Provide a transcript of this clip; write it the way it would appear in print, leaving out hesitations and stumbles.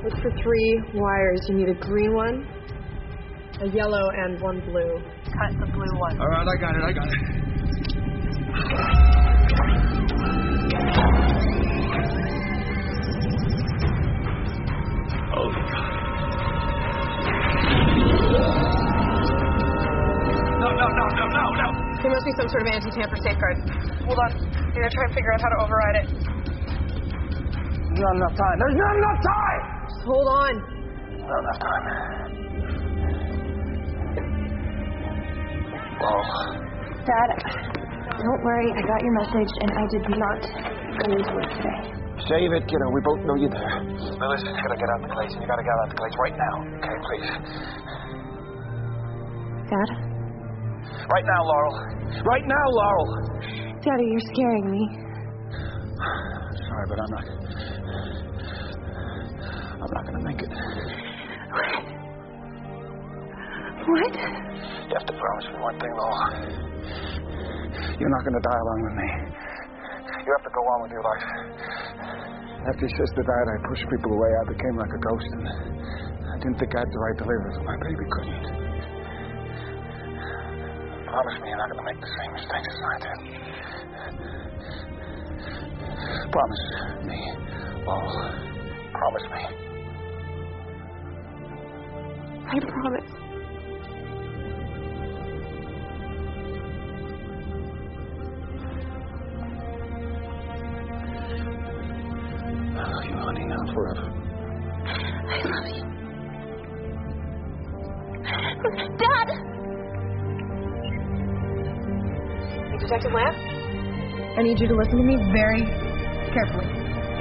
Look for 3 wires. You need a green one, a yellow, and 1 blue. Cut the blue one. All right, I got it. Holy God. No. There must be some sort of anti-tamper safeguard. Hold on. I'm gonna try and figure out how to override it. There's not enough time. Just hold on. Not enough time. Laurel. Dad, don't worry. I got your message, and I did not go into work today. Save it, kiddo. We both know you're there. Lilith, you gotta get out the place. You gotta get out the place right now. Okay, please. Dad? Right now, Laurel. Right now, Laurel. Daddy, you're scaring me. Sorry, but I'm not gonna make it. What? You have to promise me one thing, Laurel. You're not gonna die along with me. You have to go on with your life. After your sister died, I pushed people away. I became like a ghost, and I didn't think I had the right to live as my baby couldn't. Promise me you're not going to make the same mistakes as I did. Promise me, Laurel. Promise me. I promise. I love you, honey, now forever. I love you. Dad! Detective Lamb, I need you to listen to me very carefully.